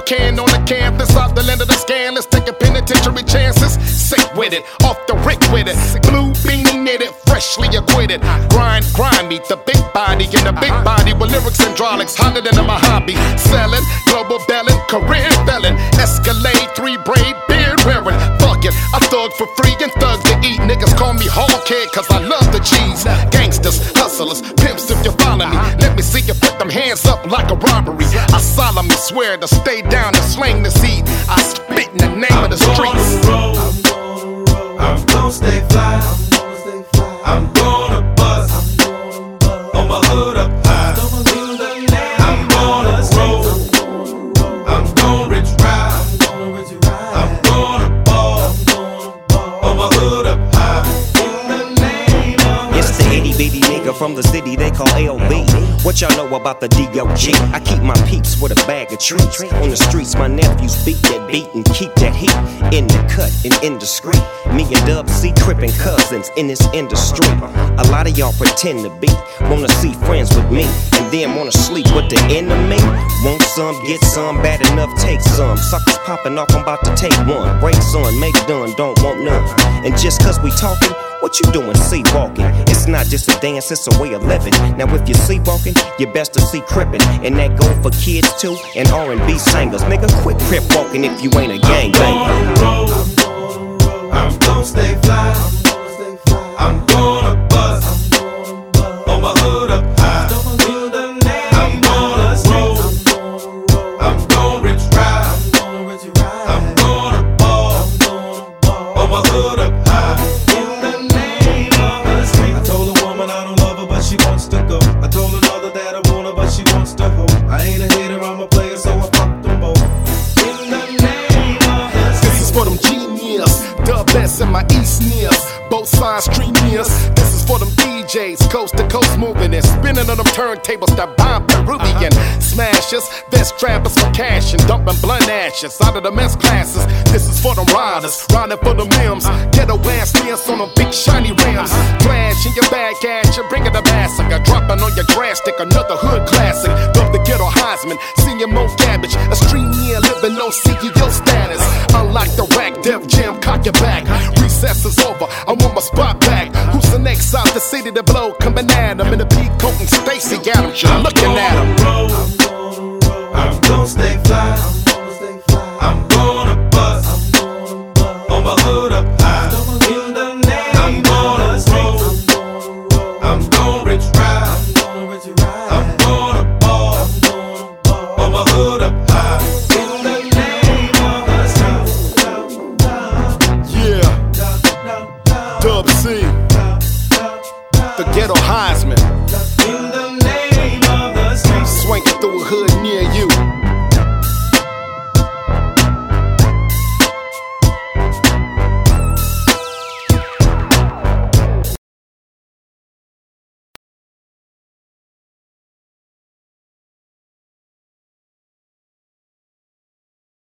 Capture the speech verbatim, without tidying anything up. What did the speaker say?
can on the canvas, off the land of the scandalous, taking penitentiary chances. Sick with it, off the rick with it. Blue beanie knitted, freshly acquitted. Grind, grind me, the big body in the big body with lyrics and hydraulics, hotter than my hobby. Selling, global belling, career felon. Escalade, three braid, beard wearing. Fuck it, I thug for free and thug to eat. Niggas call me hardhead cause I love the cheese. Gangsters, hustlers, pimps if you follow me. Let me see you put them hands up like a robbery. I solemnly swear to stay down and slang the seed. I spit in the name I'm of the streets. Roll. I'm gonna roll. I'm gonna stay fly. I'm gonna bust. On my hood up high. I'm gonna roll. I'm gonna rich ride. I'm gonna ball. On my hood up high. It's the itty bitty nigga from the city they call L B. What y'all know about the D O G? I keep my peeps with a bag of treats. On the streets, my nephews beat that beat and keep that heat in the cut and indiscreet. Me and Dub C crippin' cousins in this industry. A lot of y'all pretend to be, wanna see friends with me, and then wanna sleep with the enemy. Want some, get some, bad enough, take some. Suckers popping off, I'm about to take one. Brakes on, make done, don't want none. And just cause we talking, what you doing, see walking? It's not just a dance, it's a way of living. Now if you see walking, you best to see crippin'. And that go for kids too, and R and B singers. Nigga, quit crip walking if you ain't a gang banger. I'm gonna stay fly. I'm gonna bust. On my hood up high. I'm gonna roll. I'm gonna rich ride. I'm gonna ball. On my hood up high. I told a woman I don't love her, but she wants to go. I told another that I want her, but she wants to hold. I ain't a hater, I'm a player, so I fuck them both. In the name of This is for them genius, Dub S and my East nears. Both sides stream nears. This is for them D Js, coast to coast moving and spinning on them turntables that bomb Peruvian smashers. Best trappers for cash and dumping blunt ashes out of the mess classes. This is for them riders, riding for them limbs. Ghetto ass nears on them big shiny rims. Flash in your bag at you, bringing the massacre. Dropping on your grass stick, another hood classic. Dub the ghetto Heisman, senior Mo Cabbage. A stream near living on C E O status. Unlock the rack, Def Jam, cock your back. Recess is over, I want my spot back. Who's the next out the city to blow? Coming at him in a peacoat and Stacy Adams, you're looking at him.